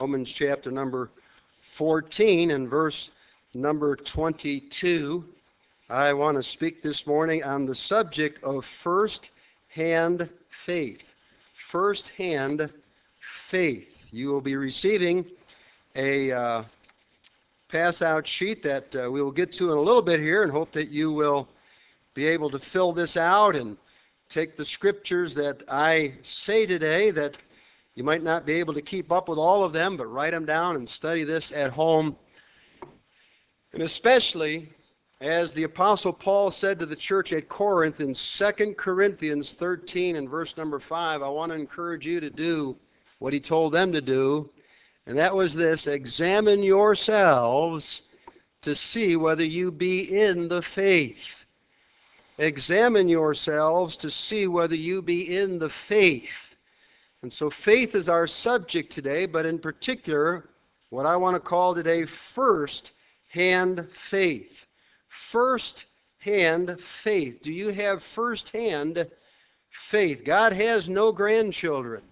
Romans chapter number 14 and verse number 22. I want to speak this morning on the subject of first-hand faith. First-hand faith. You will be receiving a pass-out sheet that we will get to in a little bit here, and hope that you will be able to fill this out and take the scriptures that I say today. That you might not be able to keep up with all of them, but write them down and study this at home. And especially, as the Apostle Paul said to the church at Corinth in 2 Corinthians 13 and verse number 5, I want to encourage you to do what he told them to do, and that was this: examine yourselves to see whether you be in the faith. Examine yourselves to see whether you be in the faith. And so faith is our subject today, but in particular, what I want to call today first-hand faith. First-hand faith. Do you have first-hand faith? God has no grandchildren.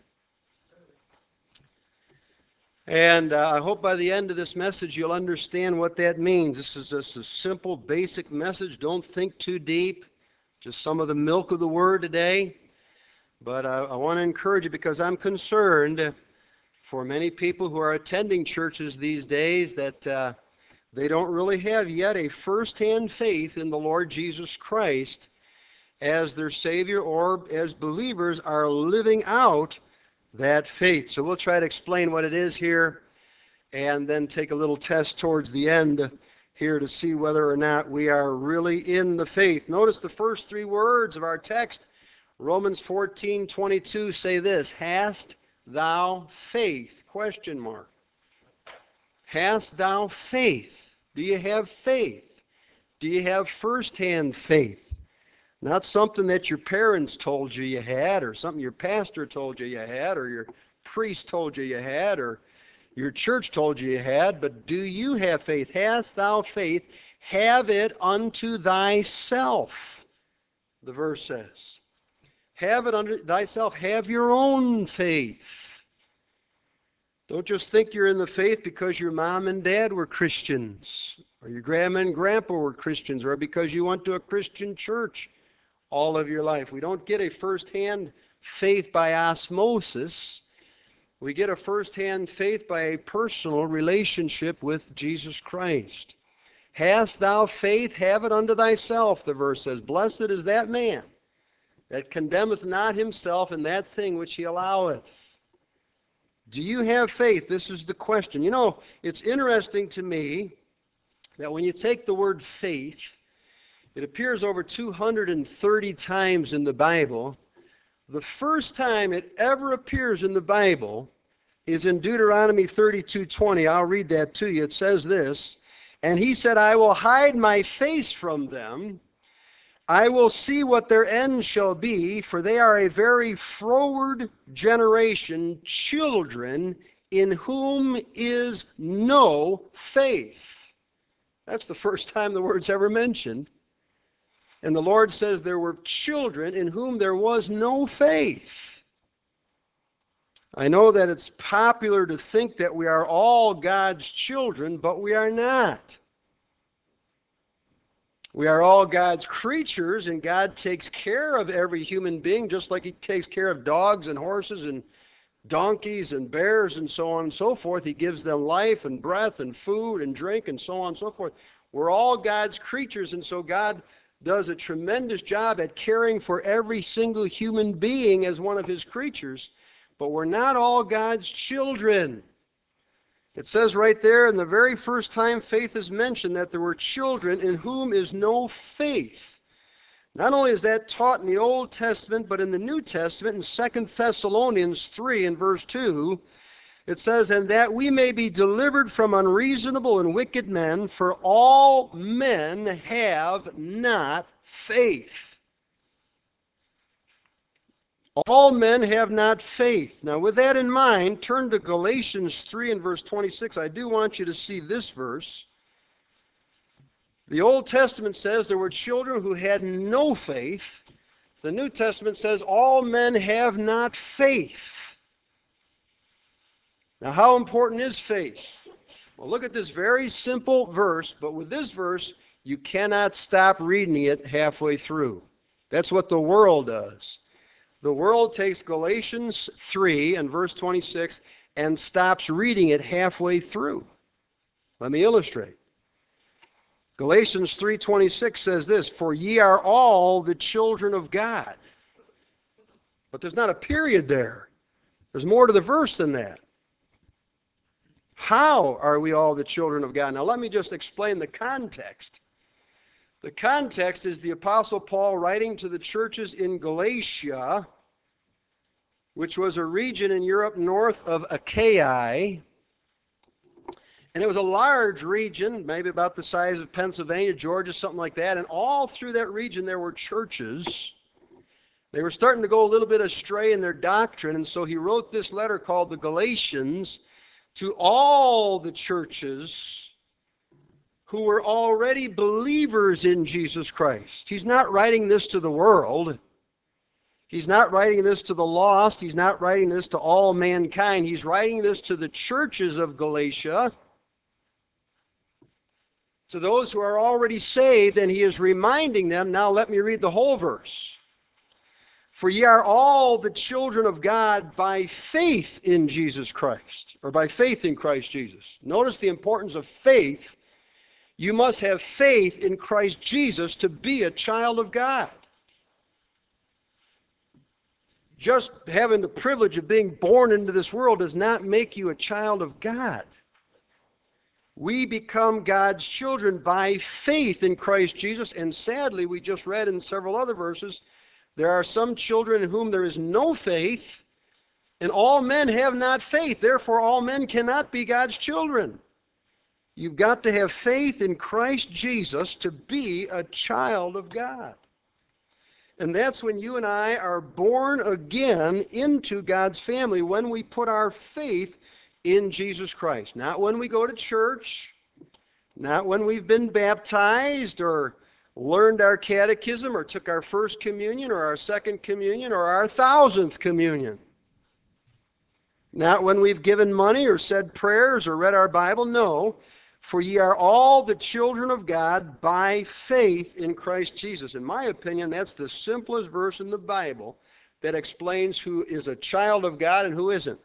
And I hope by the end of this message you'll understand what that means. This is just a simple, basic message. Don't think too deep. Just some of the milk of the Word today. But I want to encourage you, because I'm concerned for many people who are attending churches these days that they don't really have yet a first-hand faith in the Lord Jesus Christ as their Savior, or as believers are living out that faith. So we'll try to explain what it is here, and then take a little test towards the end here to see whether or not we are really in the faith. Notice the first three words of our text. Romans 14:22 say this: hast thou faith? Question mark. Hast thou faith? Do you have faith? Do you have first-hand faith? Not something that your parents told you you had, or something your pastor told you you had, or your priest told you you had, or your church told you you had, but do you have faith? Hast thou faith? Have it unto thyself, the verse says. Have it unto thyself. Have your own faith. Don't just think you're in the faith because your mom and dad were Christians, or your grandma and grandpa were Christians, or because you went to a Christian church all of your life. We don't get a first-hand faith by osmosis. We get a first-hand faith by a personal relationship with Jesus Christ. Hast thou faith? Have it unto thyself, the verse says. Blessed is that man that condemneth not himself in that thing which he alloweth. Do you have faith? This is the question. You know, it's interesting to me that when you take the word faith, it appears over 230 times in the Bible. The first time it ever appears in the Bible is in Deuteronomy 32:20. I'll read that to you. It says this: and he said, I will hide my face from them. I will see what their end shall be, for they are a very froward generation, children in whom is no faith. That's the first time the word's ever mentioned. And the Lord says there were children in whom there was no faith. I know that it's popular to think that we are all God's children, but we are not. We are all God's creatures, and God takes care of every human being just like he takes care of dogs and horses and donkeys and bears and so on and so forth. He gives them life and breath and food and drink and so on and so forth. We're all God's creatures, and so God does a tremendous job at caring for every single human being as one of his creatures, but we're not all God's children. It says right there, in the very first time faith is mentioned, that there were children in whom is no faith. Not only is that taught in the Old Testament, but in the New Testament, in 2 Thessalonians 3 and verse 2, it says, and that we may be delivered from unreasonable and wicked men, for all men have not faith. All men have not faith. Now, with that in mind, turn to Galatians 3 and verse 26. I do want you to see this verse. The Old Testament says there were children who had no faith. The New Testament says all men have not faith. Now, how important is faith? Well, look at this very simple verse, but with this verse, you cannot stop reading it halfway through. That's what the world does. The world takes Galatians 3 and verse 26 and stops reading it halfway through. Let me illustrate. Galatians 3:26 says this, "For ye are all the children of God." But there's not a period there. There's more to the verse than that. How are we all the children of God? Now let me just explain the context. The context is the Apostle Paul writing to the churches in Galatia, which was a region in Europe north of Achaia. And it was a large region, maybe about the size of Pennsylvania, Georgia, something like that. And all through that region there were churches. They were starting to go a little bit astray in their doctrine, and so he wrote this letter called the Galatians to all the churches who were already believers in Jesus Christ. He's not writing this to the world. He's not writing this to the lost. He's not writing this to all mankind. He's writing this to the churches of Galatia, to those who are already saved, and he is reminding them, now let me read the whole verse. "For ye are all the children of God by faith in Jesus Christ," or by faith in Christ Jesus. Notice the importance of faith. You must have faith in Christ Jesus to be a child of God. Just having the privilege of being born into this world does not make you a child of God. We become God's children by faith in Christ Jesus, and sadly, we just read in several other verses, there are some children in whom there is no faith, and all men have not faith. Therefore, all men cannot be God's children. You've got to have faith in Christ Jesus to be a child of God. And that's when you and I are born again into God's family, when we put our faith in Jesus Christ. Not when we go to church, not when we've been baptized or learned our catechism or took our first communion or our second communion or our 1,000th communion. Not when we've given money or said prayers or read our Bible. No, for ye are all the children of God by faith in Christ Jesus. In my opinion, that's the simplest verse in the Bible that explains who is a child of God and who isn't.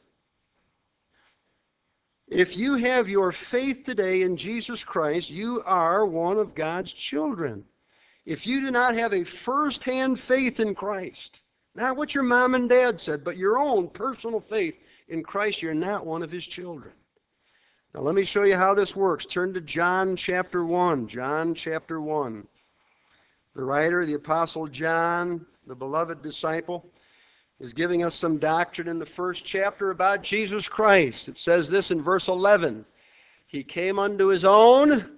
If you have your faith today in Jesus Christ, you are one of God's children. If you do not have a first-hand faith in Christ, not what your mom and dad said, but your own personal faith in Christ, you're not one of his children. Now let me show you how this works. Turn to John chapter 1. John chapter 1. The writer, the Apostle John, the beloved disciple, is giving us some doctrine in the first chapter about Jesus Christ. It says this in verse 11. He came unto his own,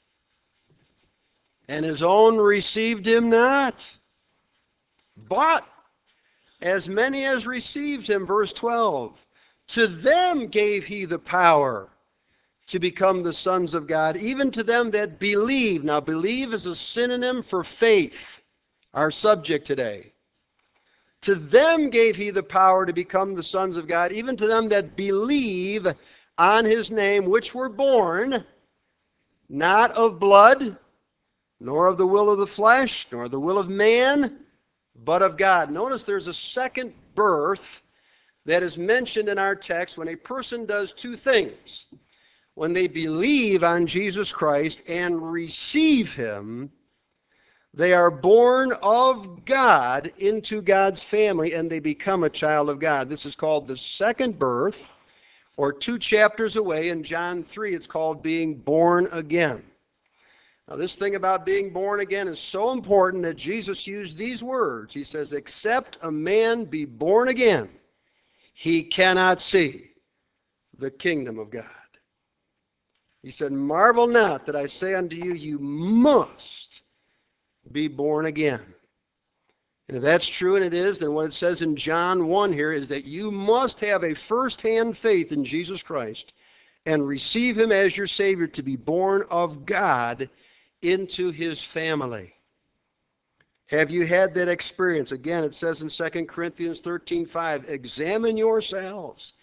and his own received him not. But as many as received him, verse 12, to them gave he the power to become the sons of God, even to them that believe. Now, believe is a synonym for faith, our subject today. To them gave he the power to become the sons of God, even to them that believe on his name, which were born, not of blood, nor of the will of the flesh, nor the will of man, but of God. Notice there's a second birth that is mentioned in our text when a person does two things. When they believe on Jesus Christ and receive him, they are born of God into God's family, and they become a child of God. This is called the second birth, or 2 chapters away in John 3, it's called being born again. Now, this thing about being born again is so important that Jesus used these words. He says, except a man be born again, he cannot see the kingdom of God. He said, marvel not that I say unto you, you must be born again. And if that's true, and it is, then what it says in John 1 here is that you must have a first-hand faith in Jesus Christ and receive him as your Savior to be born of God into his family. Have you had that experience? Again, it says in 2 Corinthians 13:5, examine yourselves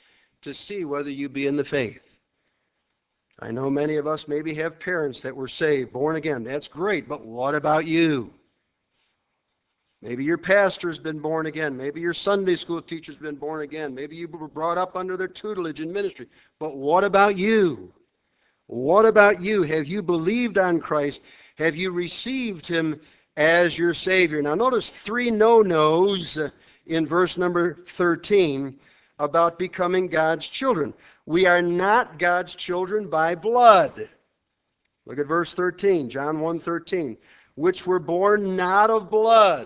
to see whether you be in the faith. I know many of us maybe have parents that were saved, born again. That's great, but what about you? Maybe your pastor's been born again. Maybe your Sunday school teacher's been born again. Maybe you were brought up under their tutelage in ministry. But what about you? What about you? Have you believed on Christ? Have you received him as your Savior? Now notice 3 no-nos in verse number 13 about becoming God's children. We are not God's children by blood. Look at verse 13, John 1:13. Which were born not of blood.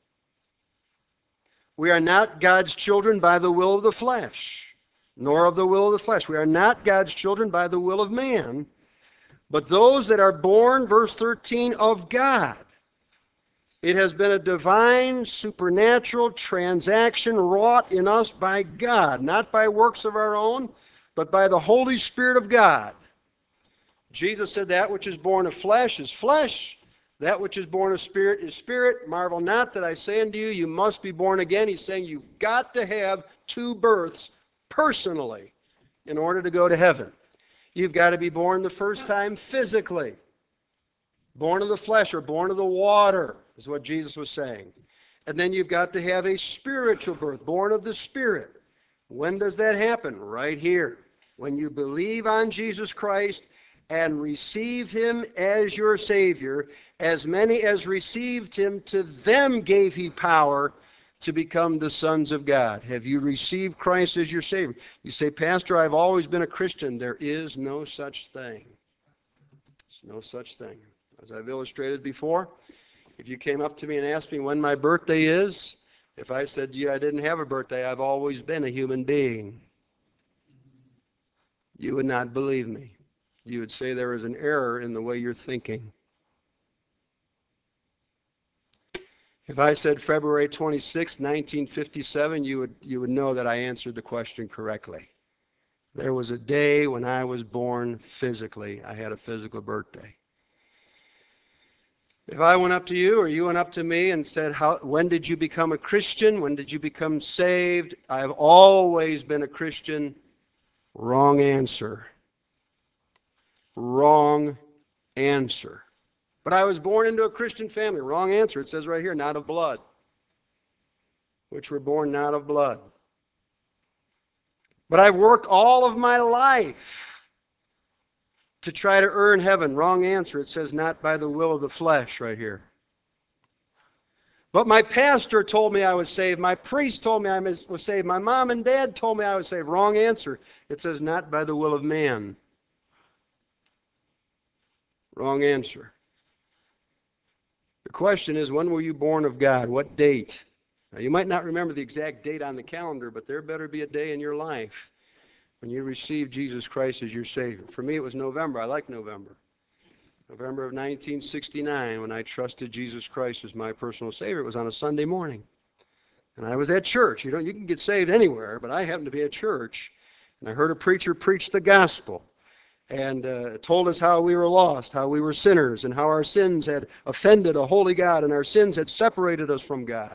We are not God's children by the will of the flesh, nor of the will of the flesh. We are not God's children by the will of man, but those that are born, verse 13, of God. It has been a divine, supernatural transaction wrought in us by God, not by works of our own, but by the Holy Spirit of God. Jesus said, that which is born of flesh is flesh. That which is born of spirit is spirit. Marvel not that I say unto you, you must be born again. He's saying you've got to have 2 births personally in order to go to heaven. You've got to be born the first time physically. Born of the flesh or born of the water is what Jesus was saying. And then you've got to have a spiritual birth, born of the Spirit. When does that happen? Right here. When you believe on Jesus Christ and receive him as your Savior, as many as received him, to them gave he power to become the sons of God. Have you received Christ as your Savior? You say, Pastor, I've always been a Christian. There is no such thing. There's no such thing. As I've illustrated before, if you came up to me and asked me when my birthday is, if I said to you I didn't have a birthday, I've always been a human being, you would not believe me. You would say there is an error in the way you're thinking. If I said February 26, 1957, you would know that I answered the question correctly. There was a day when I was born physically. I had a physical birthday. If I went up to you or you went up to me and said, when did you become a Christian? When did you become saved? I've always been a Christian. Wrong answer. Wrong answer. But I was born into a Christian family. Wrong answer. It says right here, not of blood. Which were born not of blood. But I've worked all of my life to try to earn heaven. Wrong answer. It says not by the will of the flesh right here. But my pastor told me I was saved. My priest told me I was saved. My mom and dad told me I was saved. Wrong answer. It says not by the will of man. Wrong answer. The question is, when were you born of God? What date? Now, you might not remember the exact date on the calendar, but there better be a day in your life when you received Jesus Christ as your Savior. For me, it was November. I like November. November of 1969, when I trusted Jesus Christ as my personal Savior. It was on a Sunday morning. And I was at church. You can get saved anywhere, but I happened to be at church. And I heard a preacher preach the gospel. And told us how we were lost, how we were sinners, and how our sins had offended a holy God, and our sins had separated us from God.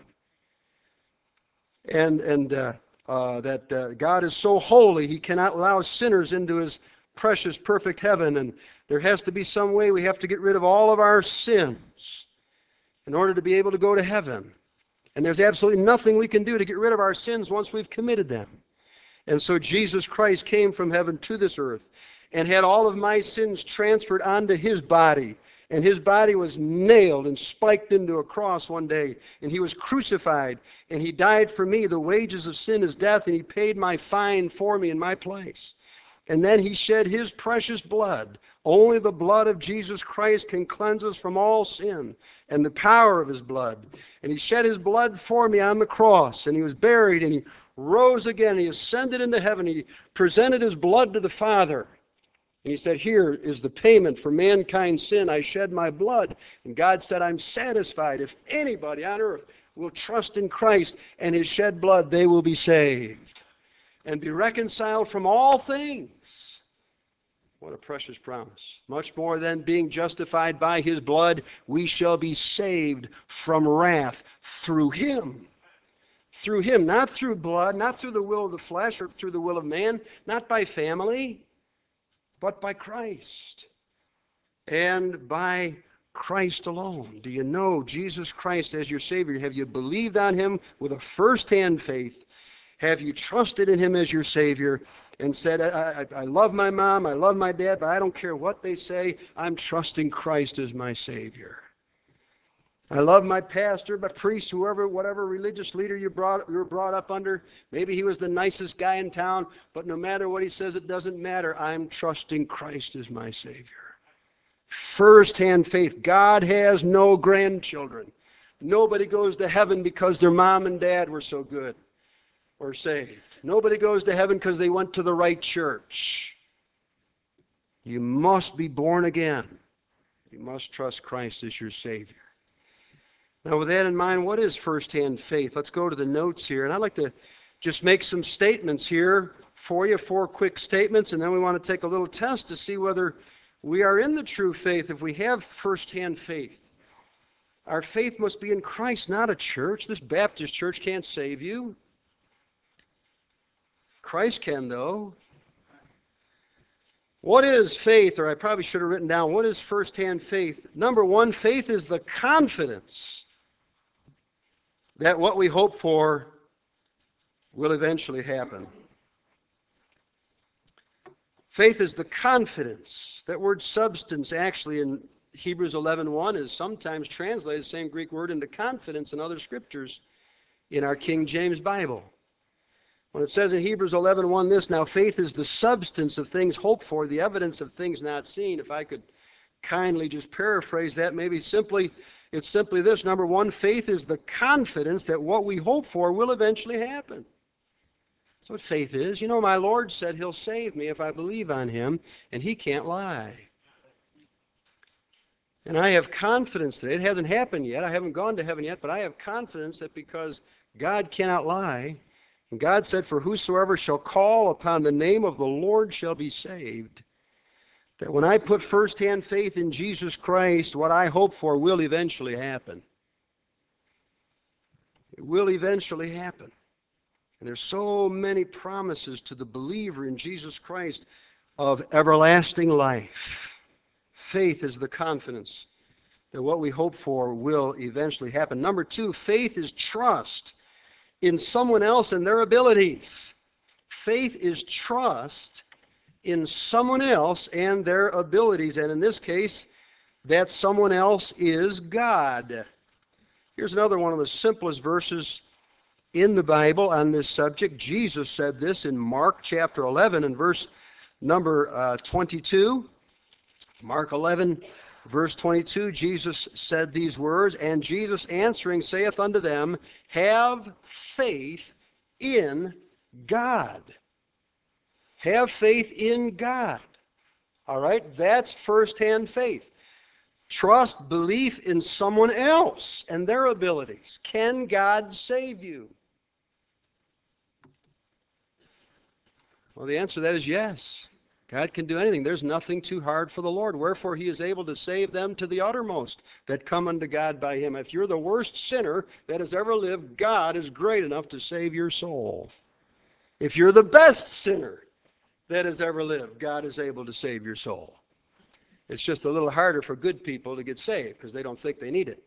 And that God is so holy, he cannot allow sinners into his precious, perfect heaven, and there has to be some way we have to get rid of all of our sins in order to be able to go to heaven. And there's absolutely nothing we can do to get rid of our sins once we've committed them. And so Jesus Christ came from heaven to this earth and had all of my sins transferred onto his body. And his body was nailed and spiked into a cross one day. And he was crucified. And he died for me. The wages of sin is death. And he paid my fine for me in my place. And then he shed his precious blood. Only the blood of Jesus Christ can cleanse us from all sin and the power of his blood. And he shed his blood for me on the cross. And he was buried. And he rose again. He ascended into heaven. He presented his blood to the Father. And he said, here is the payment for mankind's sin. I shed my blood. And God said, I'm satisfied. If anybody on earth will trust in Christ and his shed blood, they will be saved and be reconciled from all things. What a precious promise. Much more than being justified by his blood, we shall be saved from wrath through him. Through him, not through blood, not through the will of the flesh or through the will of man, not by family, but by Christ. And by Christ alone. Do you know Jesus Christ as your Savior? Have you believed on him with a first-hand faith? Have you trusted in him as your Savior and said, I love my mom, I love my dad, but I don't care what they say, I'm trusting Christ as my Savior. I love my pastor, my priest, whoever, whatever religious leader you were brought up under. Maybe he was the nicest guy in town, but no matter what he says, it doesn't matter. I'm trusting Christ as my Savior. First-hand faith. God has no grandchildren. Nobody goes to heaven because their mom and dad were so good or saved. Nobody goes to heaven because they went to the right church. You must be born again. You must trust Christ as your Savior. Now, with that in mind, what is first-hand faith? Let's go to the notes here. And I'd like to just make some statements here for you, 4 quick statements, and then we want to take a little test to see whether we are in the true faith if we have first-hand faith. Our faith must be in Christ, not a church. This Baptist church can't save you. Christ can, though. What is faith? Or I probably should have written down, what is first-hand faith? Number 1, faith is the confidence that what we hope for will eventually happen. Faith is the confidence. That word substance actually in Hebrews 11:1 is sometimes translated the same Greek word into confidence in other scriptures in our King James Bible. When it says in Hebrews 11:1 this, now faith is the substance of things hoped for, the evidence of things not seen. If I could kindly just paraphrase that, maybe it's simply this. Number 1, faith is the confidence that what we hope for will eventually happen. That's what faith is. You know, my Lord said he'll save me if I believe on him, and he can't lie. And I have confidence that it hasn't happened yet. I haven't gone to heaven yet, but I have confidence that because God cannot lie, and God said, for whosoever shall call upon the name of the Lord shall be saved, that when I put first-hand faith in Jesus Christ, what I hope for will eventually happen. It will eventually happen. And there's so many promises to the believer in Jesus Christ of everlasting life. Faith is the confidence that what we hope for will eventually happen. Number 2, faith is trust in someone else and their abilities. Faith is trust in someone else and their abilities. And in this case, that someone else is God. Here's another one of the simplest verses in the Bible on this subject. Jesus said this in Mark chapter 11 and verse number 22. Mark 11, verse 22, Jesus said these words, and Jesus answering saith unto them, have faith in God. Have faith in God. All right? That's first-hand faith. Trust, belief in someone else and their abilities. Can God save you? Well, the answer to that is yes. God can do anything. There's nothing too hard for the Lord. Wherefore he is able to save them to the uttermost that come unto God by him. If you're the worst sinner that has ever lived, God is great enough to save your soul. If you're the best sinner that has ever lived, God is able to save your soul. It's just a little harder for good people to get saved because they don't think they need it.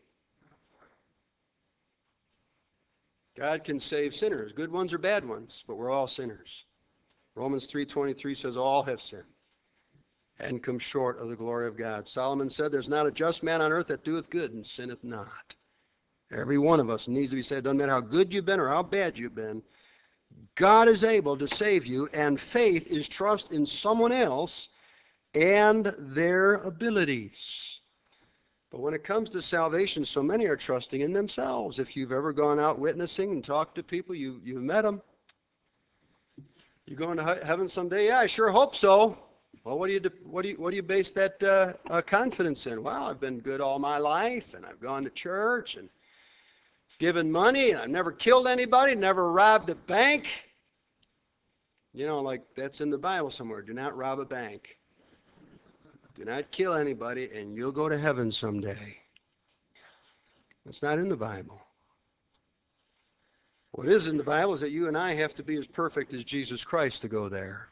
God can save sinners, good ones or bad ones, but we're all sinners. Romans 3:23 says all have sinned and come short of the glory of God. Solomon said, there's not a just man on earth that doeth good and sinneth not. Every one of us needs to be saved. Doesn't matter how good you've been or how bad you've been. God is able to save you, and faith is trust in someone else and their abilities. But when it comes to salvation, so many are trusting in themselves. If you've ever gone out witnessing and talked to people, you've met them. You going to heaven someday? Yeah, I sure hope so. Well, what do you base that confidence in? Well, I've been good all my life, and I've gone to church and given money, and I've never killed anybody, never robbed a bank. You know, like that's in the Bible somewhere. Do not rob a bank. Do not kill anybody, and you'll go to heaven someday. That's not in the Bible. What is in the Bible is that you and I have to be as perfect as Jesus Christ to go there.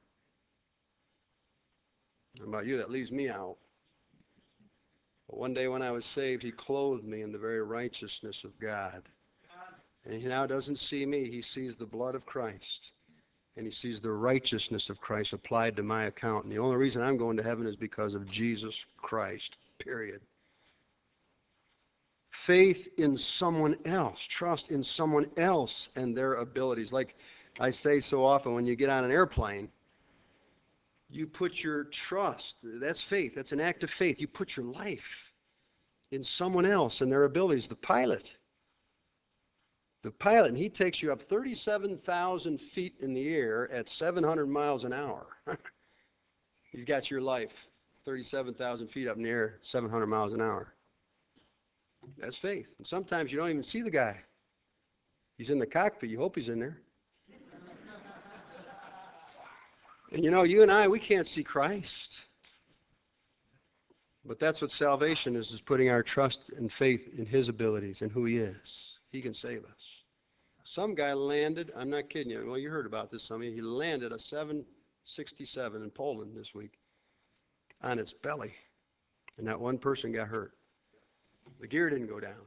How about you? That leaves me out. But one day when I was saved, he clothed me in the very righteousness of God. And he now doesn't see me. He sees the blood of Christ. And he sees the righteousness of Christ applied to my account. And the only reason I'm going to heaven is because of Jesus Christ, period. Faith in someone else, trust in someone else and their abilities. Like I say so often, when you get on an airplane, you put your trust, that's faith, that's an act of faith. You put your life in someone else and their abilities. The pilot, and he takes you up 37,000 feet in the air at 700 miles an hour. He's got your life 37,000 feet up in the air, 700 miles an hour. That's faith. And sometimes you don't even see the guy. He's in the cockpit. You hope he's in there. And you know, you and I, we can't see Christ. But that's what salvation is putting our trust and faith in his abilities and who he is. He can save us. Some guy landed, I'm not kidding you, well, you heard about this, some of you, he landed a 767 in Poland this week on its belly. And not one person got hurt. The gear didn't go down.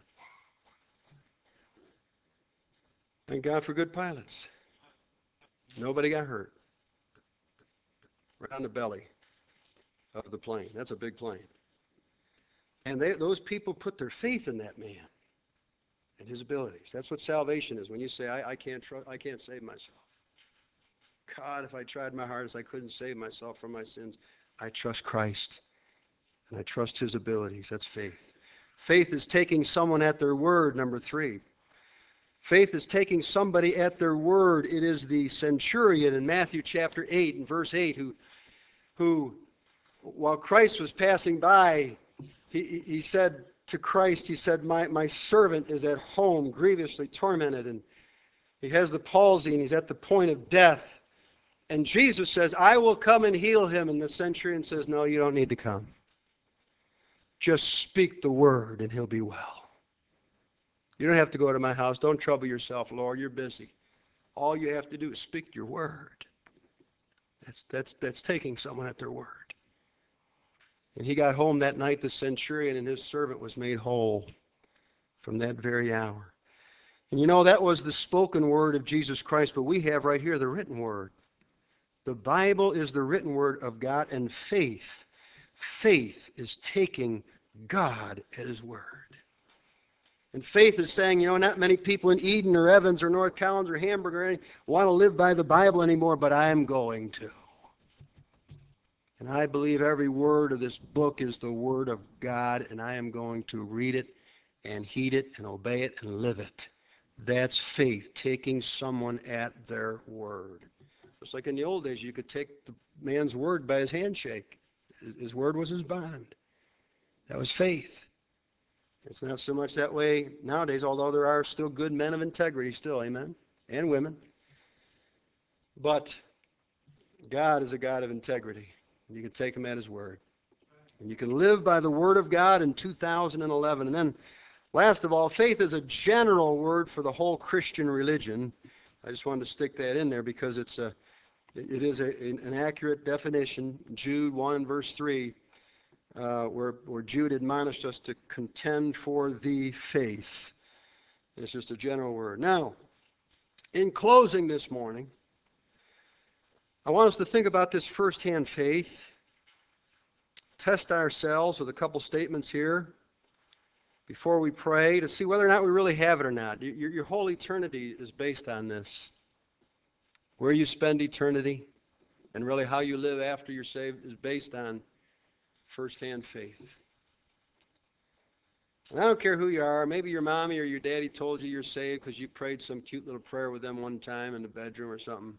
Thank God for good pilots. Nobody got hurt. Right on the belly of the plane. That's a big plane. And those people put their faith in that man and his abilities. That's what salvation is. When you say, I can't save myself. God, if I tried my hardest, I couldn't save myself from my sins. I trust Christ. And I trust his abilities. That's faith. Faith is taking someone at their word, number 3. Faith is taking somebody at their word. It is the centurion in Matthew chapter 8 and verse 8 who while Christ was passing by, he said to Christ, he said, my servant is at home grievously tormented, and he has the palsy, and he's at the point of death. And Jesus says, I will come and heal him. And the centurion says, no, you don't need to come. Just speak the word, and he'll be well. You don't have to go to my house. Don't trouble yourself, Lord. You're busy. All you have to do is speak your word. That's taking someone at their word. And he got home that night, the centurion, and his servant was made whole from that very hour. And you know, that was the spoken word of Jesus Christ, but we have right here the written word. The Bible is the written word of God, and faith is taking God at his word. And faith is saying, you know, not many people in Eden or Evans or North Collins or Hamburg or anything want to live by the Bible anymore, but I am going to. And I believe every word of this book is the word of God, and I am going to read it and heed it and obey it and live it. That's faith, taking someone at their word. Just like in the old days, you could take the man's word by his handshake. His word was his bond. That was faith. It's not so much that way nowadays, although there are still good men of integrity still, amen, and women. But God is a God of integrity. You can take him at his word. And you can live by the word of God in 2011. And then, last of all, faith is a general word for the whole Christian religion. I just wanted to stick that in there because it is an accurate definition. Jude 1 and verse 3, where Jude admonished us to contend for the faith. It's just a general word. Now, in closing this morning, I want us to think about this firsthand faith. Test ourselves with a couple statements here before we pray to see whether or not we really have it or not. Your whole eternity is based on this. Where you spend eternity and really how you live after you're saved is based on firsthand faith. And I don't care who you are. Maybe your mommy or your daddy told you you're saved because you prayed some cute little prayer with them one time in the bedroom or something.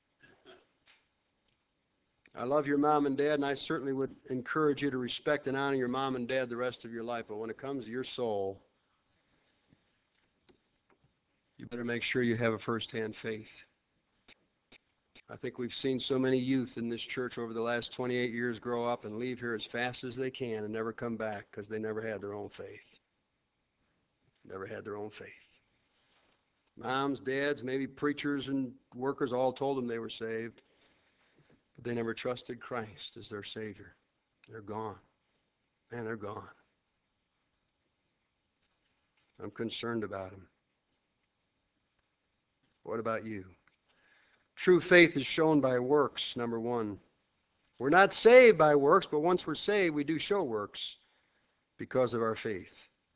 I love your mom and dad, and I certainly would encourage you to respect and honor your mom and dad the rest of your life. But when it comes to your soul, you better make sure you have a first-hand faith. I think we've seen so many youth in this church over the last 28 years grow up and leave here as fast as they can and never come back because they never had their own faith. Never had their own faith. Moms, dads, maybe preachers and workers all told them they were saved, but they never trusted Christ as their Savior. They're gone. Man, they're gone. I'm concerned about them. What about you? True faith is shown by works, number one. We're not saved by works, but once we're saved, we do show works because of our faith.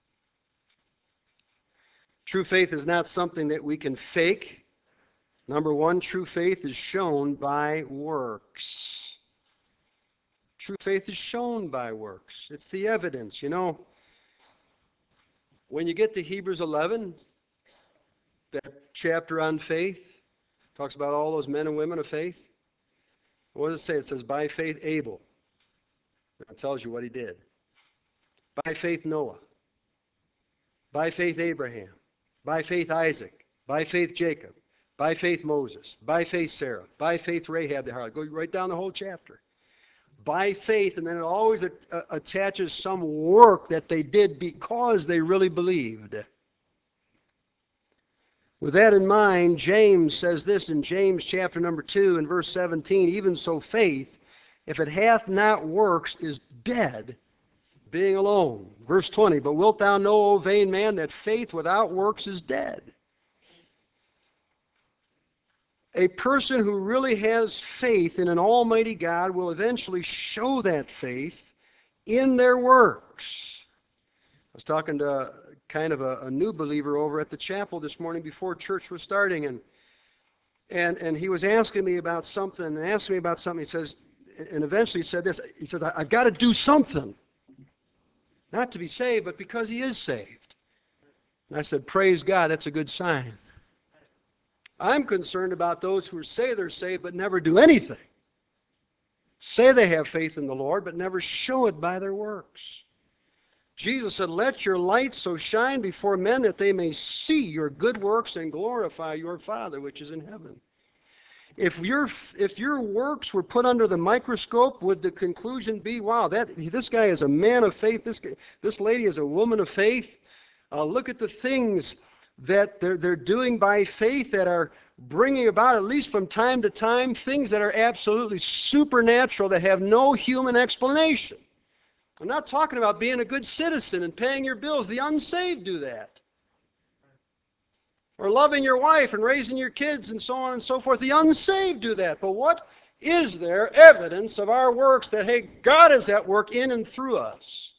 True faith is not something that we can fake. Number one, true faith is shown by works. True faith is shown by works. It's the evidence. You know, when you get to Hebrews 11, that chapter on faith, talks about all those men and women of faith. What does it say? It says, by faith Abel. That tells you what he did. By faith Noah. By faith Abraham. By faith Isaac. By faith Jacob. By faith Moses. By faith Sarah. By faith Rahab the harlot. Go right down the whole chapter. By faith, and then it always attaches some work that they did because they really believed. With that in mind, James says this in James chapter number 2 and verse 17, even so faith, if it hath not works, is dead, being alone. Verse 20, but wilt thou know, O vain man, that faith without works is dead? A person who really has faith in an almighty God will eventually show that faith in their works. I was talking to kind of a new believer over at the chapel this morning before church was starting, and he was asking me about something, he says, and eventually he said this, he says, I've got to do something. Not to be saved, but because he is saved. And I said, praise God, that's a good sign. I'm concerned about those who say they're saved but never do anything. Say they have faith in the Lord but never show it by their works. Jesus said, let your light so shine before men that they may see your good works and glorify your Father which is in heaven. If your works were put under the microscope, would the conclusion be, wow, this guy is a man of faith, this lady is a woman of faith? Look at the things that they're doing by faith that are bringing about, at least from time to time, things that are absolutely supernatural that have no human explanation. I'm not talking about being a good citizen and paying your bills. The unsaved do that. Or loving your wife and raising your kids and so on and so forth. The unsaved do that. But what is there evidence of our works that, hey, God is at work in and through us?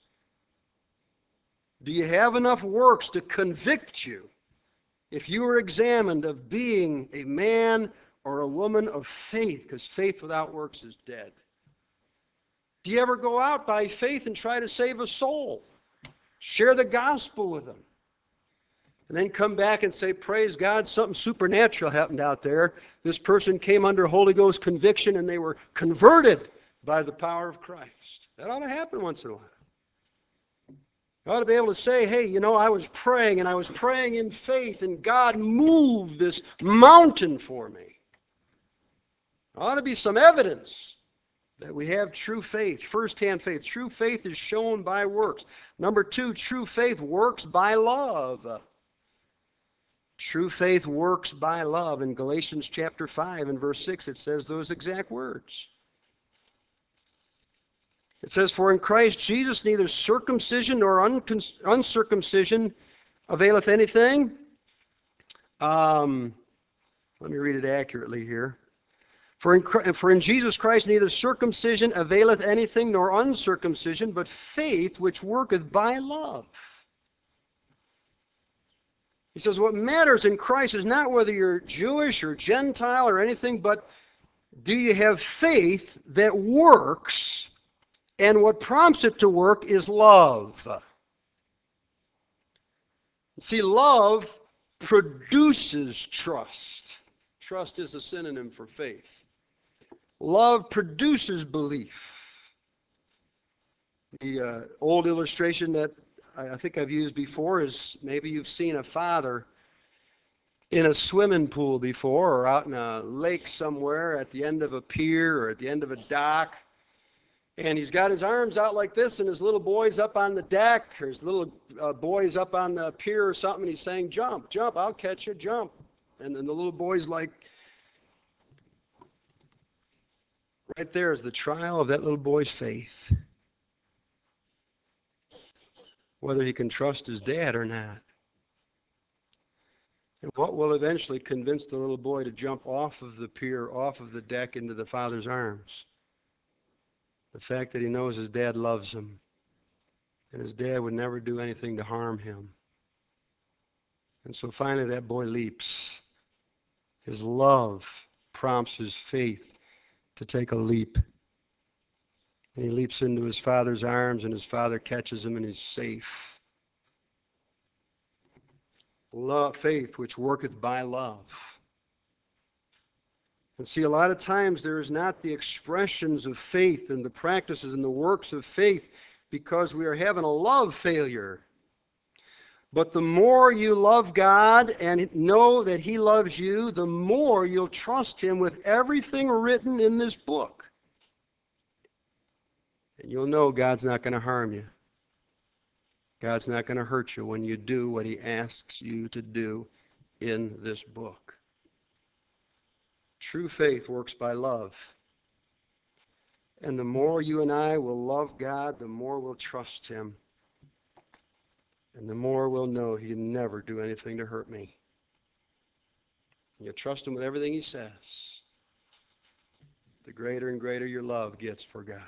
Do you have enough works to convict you if you were examined of being a man or a woman of faith? Because faith without works is dead. Do you ever go out by faith and try to save a soul? Share the gospel with them. And then come back and say, praise God, something supernatural happened out there. This person came under Holy Ghost conviction and they were converted by the power of Christ. That ought to happen once in a while. You ought to be able to say, hey, you know, I was praying in faith and God moved this mountain for me. There ought to be some evidence that we have true faith, first-hand faith. True faith is shown by works. Number two, true faith works by love. True faith works by love. In Galatians chapter 5 and verse 6, it says those exact words. It says, for in Christ Jesus neither circumcision nor uncircumcision availeth anything. Let me read it accurately here. For in Jesus Christ neither circumcision availeth anything nor uncircumcision, but faith which worketh by love. He says what matters in Christ is not whether you're Jewish or Gentile or anything, but do you have faith that works, and what prompts it to work is love. See, love produces trust. Trust is a synonym for faith. Love produces belief. The old illustration that I think I've used before is maybe you've seen a father in a swimming pool before, or out in a lake somewhere at the end of a pier or at the end of a dock, And he's got his arms out like this, and his little boy's up on the deck, or his little boy's up on the pier or something, and he's saying, jump, jump, I'll catch you, jump. And then the little boy's like, right there is the trial of that little boy's faith. Whether he can trust his dad or not. And what will eventually convince the little boy to jump off of the pier, off of the deck, into the father's arms? The fact that he knows his dad loves him, and his dad would never do anything to harm him. And so finally that boy leaps. His love prompts his faith to take a leap. And he leaps into his father's arms, and his father catches him, and he's safe. Love, faith which worketh by love. And see, a lot of times there is not the expressions of faith and the practices and the works of faith because we are having a love failure. But the more you love God and know that He loves you, the more you'll trust Him with everything written in this book. And you'll know God's not going to harm you. God's not going to hurt you when you do what He asks you to do in this book. True faith works by love. And the more you and I will love God, the more we'll trust Him. And the more we'll know He'll never do anything to hurt me. And you trust Him with everything He says. The greater and greater your love gets for God.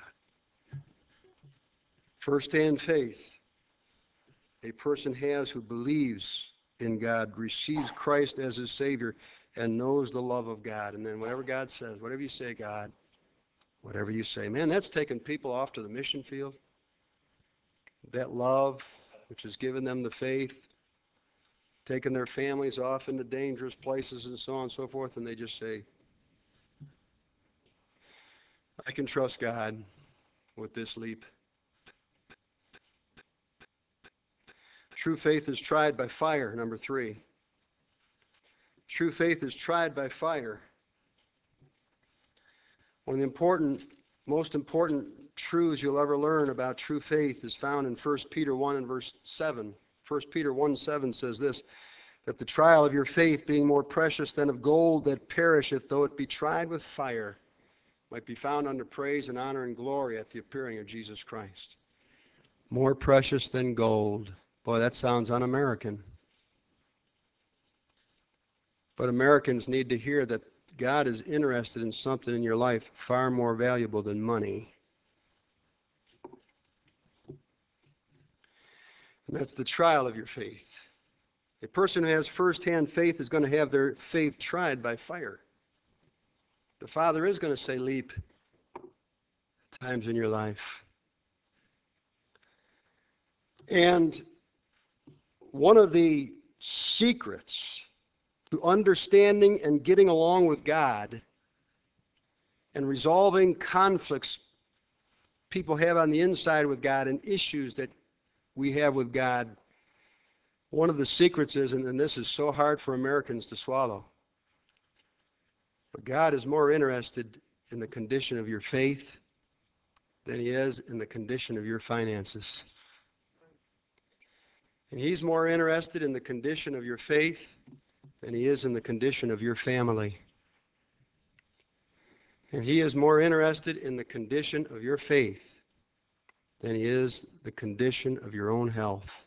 First-hand faith a person has who believes in God, receives Christ as his Savior, and knows the love of God. And then whatever God says, whatever you say, God, whatever you say. Man, that's taking people off to the mission field. That love, which has given them the faith, taking their families off into dangerous places and so on and so forth, and they just say, I can trust God with this leap. True faith is tried by fire, number 3. True faith is tried by fire. One of the most important truths you'll ever learn about true faith is found in 1 Peter 1 and verse 7. 1 Peter 1:7 says this, that the trial of your faith, being more precious than of gold that perisheth, though it be tried with fire, might be found unto praise and honor and glory at the appearing of Jesus Christ. More precious than gold. Boy, that sounds un-American. But Americans need to hear that God is interested in something in your life far more valuable than money. And that's the trial of your faith. A person who has first-hand faith is going to have their faith tried by fire. The Father is going to say, leap at times in your life. And one of the secrets to understanding and getting along with God and resolving conflicts people have on the inside with God and issues that we have with God, one of the secrets is, and this is so hard for Americans to swallow, but God is more interested in the condition of your faith than He is in the condition of your finances. And He's more interested in the condition of your faith than He is in the condition of your family. And He is more interested in the condition of your faith than He is the condition of your own health.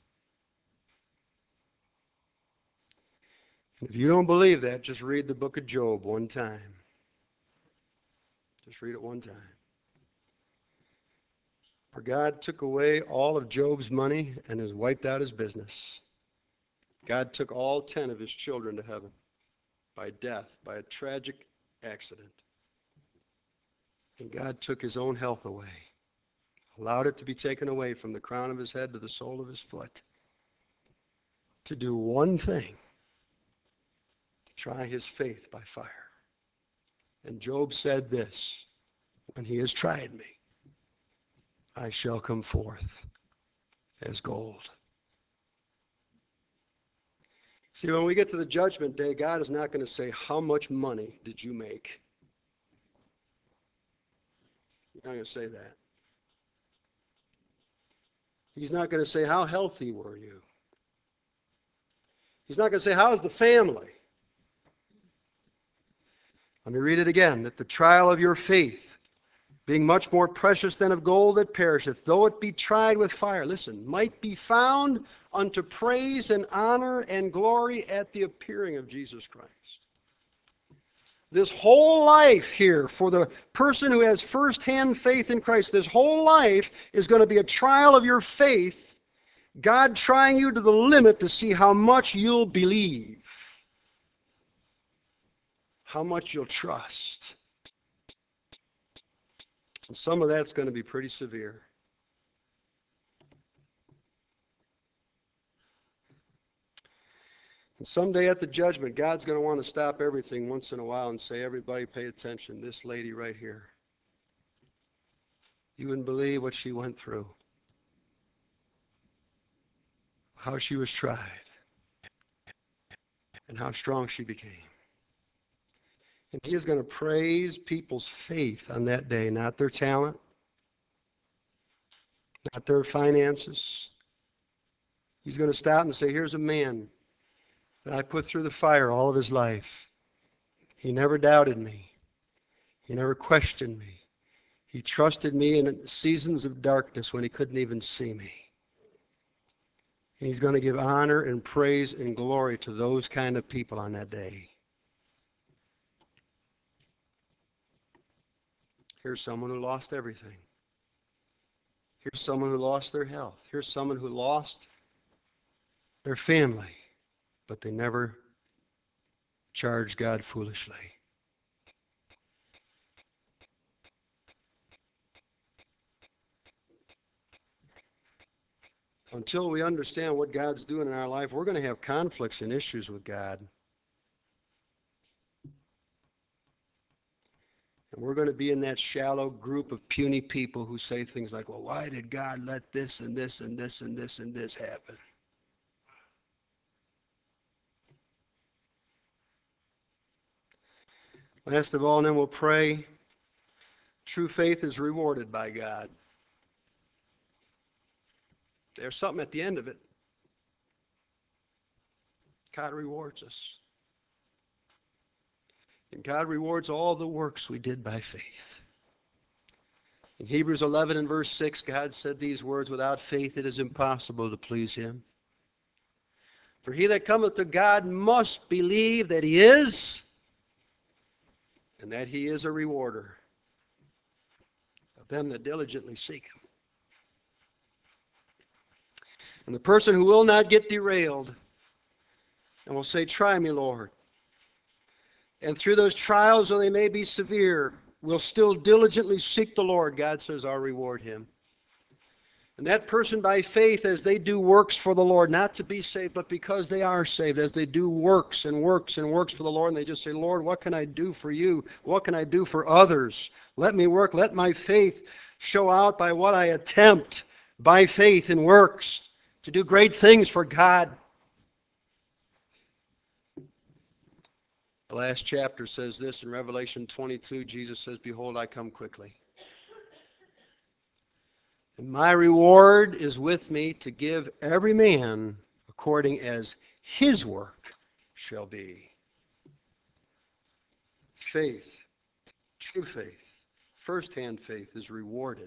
And if you don't believe that, just read the book of Job one time. Just read it one time. For God took away all of Job's money and has wiped out his business. God took all 10 of his children to heaven by death, by a tragic accident. And God took his own health away, allowed it to be taken away from the crown of his head to the sole of his foot, to do one thing, try his faith by fire. And Job said this, when he has tried me, I shall come forth as gold. See, when we get to the judgment day, God is not going to say, how much money did you make? He's not going to say that. He's not going to say, how healthy were you? He's not going to say, how's the family? Let me read it again. That the trial of your faith, being much more precious than of gold that perisheth, though it be tried with fire, listen, might be found unto praise and honor and glory at the appearing of Jesus Christ. This whole life here, for the person who has first-hand faith in Christ, this whole life is going to be a trial of your faith, God trying you to the limit to see how much you'll believe, how much you'll trust. And some of that's going to be pretty severe. And someday at the judgment, God's going to want to stop everything once in a while and say, everybody pay attention. This lady right here. You wouldn't believe what she went through. How she was tried. And how strong she became. And he is going to praise people's faith on that day, not their talent, not their finances. He's going to stop and say, here's a man that I put through the fire all of his life. He never doubted me. He never questioned me. He trusted me in seasons of darkness when he couldn't even see me. And he's going to give honor and praise and glory to those kind of people on that day. Here's someone who lost everything. Here's someone who lost their health. Here's someone who lost their family, but they never charged God foolishly. Until we understand what God's doing in our life, we're going to have conflicts and issues with God. And we're going to be in that shallow group of puny people who say things like, well, why did God let this and this and this and this and this happen? Last of all, and then we'll pray. True faith is rewarded by God. There's something at the end of it. God rewards us. And God rewards all the works we did by faith. In Hebrews 11 and verse 6, God said these words, without faith it is impossible to please him. For he that cometh to God must believe that he is, and that he is a rewarder of them that diligently seek him. And the person who will not get derailed and will say, try me, Lord. And through those trials, though they may be severe, will still diligently seek the Lord. God says, I'll reward him. And that person by faith, as they do works for the Lord, not to be saved, but because they are saved, as they do works and works and works for the Lord, and they just say, Lord, what can I do for you? What can I do for others? Let me work. Let my faith show out by what I attempt by faith and works to do great things for God. The last chapter says this in Revelation 22. Jesus says, behold, I come quickly. And my reward is with me to give every man according as his work shall be. Faith, true faith, first-hand faith is rewarded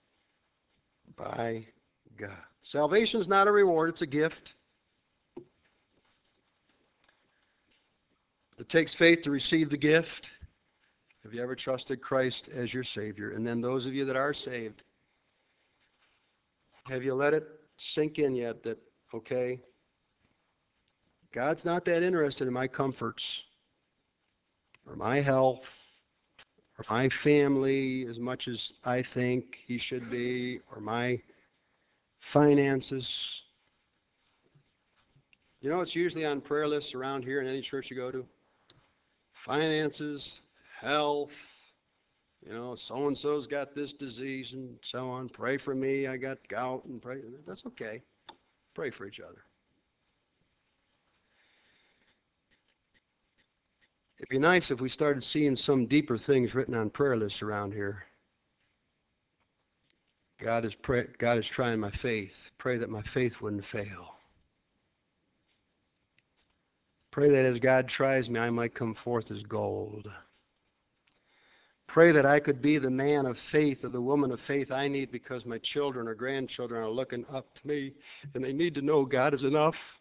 by God. Salvation is not a reward, it's a gift. It takes faith to receive the gift. Have you ever trusted Christ as your Savior? And then those of you that are saved, have you let it sink in yet that, okay, God's not that interested in my comforts or my health or my family as much as I think he should be, or my finances. You know, it's usually on prayer lists around here in any church you go to. Finances, health, you know, so-and-so's got this disease and so on. Pray for me, I got gout, and pray. That's okay. Pray for each other. It'd be nice if we started seeing some deeper things written on prayer lists around here. God is trying my faith. Pray that my faith wouldn't fail. Pray that as God tries me, I might come forth as gold. Pray that I could be the man of faith or the woman of faith I need because my children or grandchildren are looking up to me and they need to know God is enough.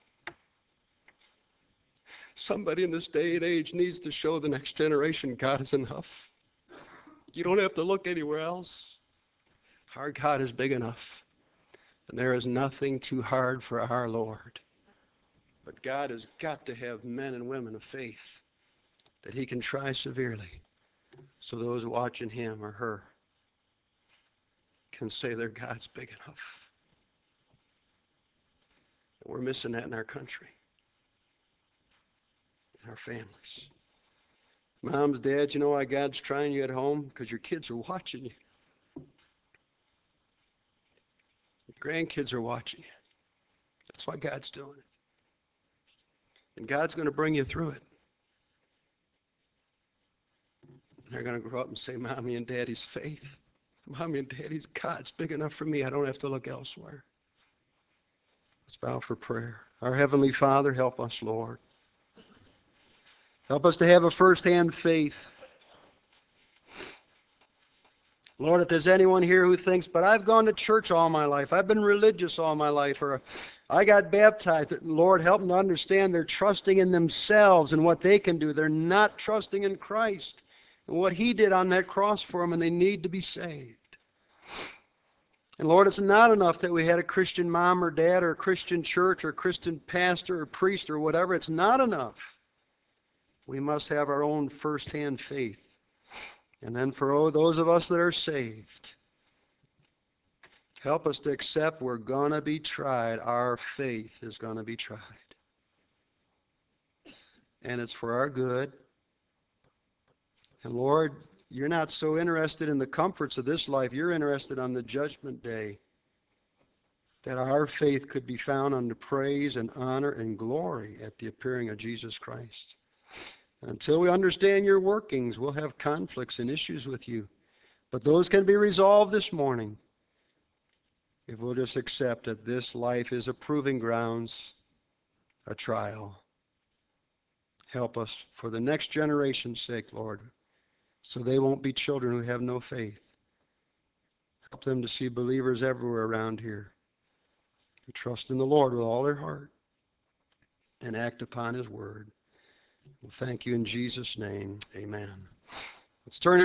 Somebody in this day and age needs to show the next generation God is enough. You don't have to look anywhere else. Our God is big enough. And there is nothing too hard for our Lord. But God has got to have men and women of faith that he can try severely so those watching him or her can say their God's big enough. We're missing that in our country, in our families. Moms, dads, you know why God's trying you at home? Because your kids are watching you. Your grandkids are watching you. That's why God's doing it. And God's going to bring you through it. And they're going to grow up and say, Mommy and Daddy's faith. Mommy and Daddy's God's big enough for me. I don't have to look elsewhere. Let's bow for prayer. Our Heavenly Father, help us, Lord. Help us to have a first-hand faith. Lord, if there's anyone here who thinks, but I've gone to church all my life, I've been religious all my life, or I got baptized, Lord, help them to understand they're trusting in themselves and what they can do. They're not trusting in Christ and what he did on that cross for them, and they need to be saved. And Lord, it's not enough that we had a Christian mom or dad or a Christian church or a Christian pastor or priest or whatever. It's not enough. We must have our own first-hand faith. And then for those of us that are saved, help us to accept we're going to be tried. Our faith is going to be tried. And it's for our good. And Lord, you're not so interested in the comforts of this life. You're interested on the judgment day, that our faith could be found unto praise and honor and glory at the appearing of Jesus Christ. Until we understand your workings, we'll have conflicts and issues with you. But those can be resolved this morning if we'll just accept that this life is a proving grounds, a trial. Help us for the next generation's sake, Lord, so they won't be children who have no faith. Help them to see believers everywhere around here who trust in the Lord with all their heart and act upon his word. Well, thank you in Jesus' name. Amen. Let's turn